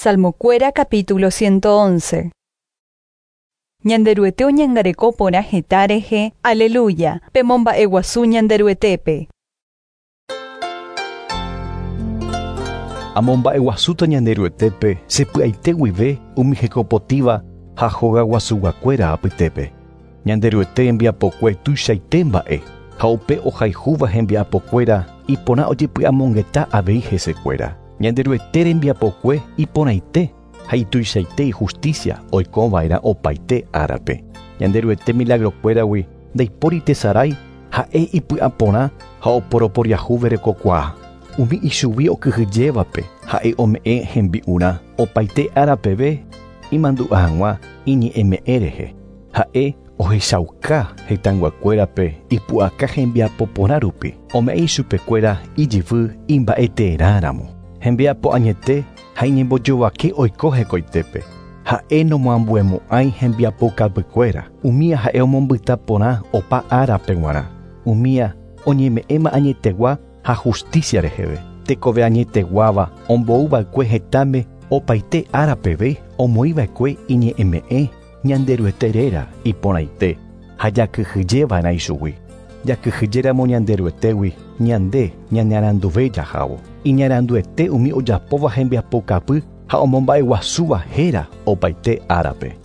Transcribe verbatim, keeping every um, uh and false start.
Salmocuera capítulo ciento once. Ñanderuete oñangareko porã heta rehe, aleluya, pe momba'eguasu ñanderuetépe. Amomba'eguasúta ñanderuetépe sepy'aite guive umi hekopotíva ha hogaguasuguakuéra apytépe. Ñanderuete hembiapokue tuichaite mba'e ha upe ohaihúva hembiapokuéra iporã ojepy'amongeta avei hesekuéra. Ñanderuete rembiapokue iporãite ha ituichaite ijusticia oikova'erã opaite árape. Ñanderuete milagrokuéragui ndaipóri tesarái ha'e ipy'aporã ha oporoporiahuve rekokuaa. Umi ichugui okyhyjévape ha'e ome'ẽ hembi'urã opaite árapeve imandu'a hag̃ua iñe'ẽme'ẽ rehe. Ha'e ohechauka hetãnguakuérape ipu'aka hembiapo porã rupi. Ome'ẽ ichupekuéra ijyvy imba'eterãramo. Hembiapo añete ha iñembojovake oiko hekoitépe. Ha'e nomoambuemo'ãi hembiapokapykuéra. Umíva ha'e omombyta porã opa árape g̃uarã. Umíva oñeme'ẽma añetegua ha justicia reheve. Tekove añeteguáva ombouva'ekue hetáme opaite árapeve omoĩva'ekue iñe'ẽme'ẽ ñanderueteréra iporãite ha jakyhyjéva'erã ichugui. Jakyhyjéramo ñanderuetegui ñande ñanearanduve jahávo. Iñaranduete umi ojapóva hembiapokapy ha omomba'eguasúva héra opaite árape.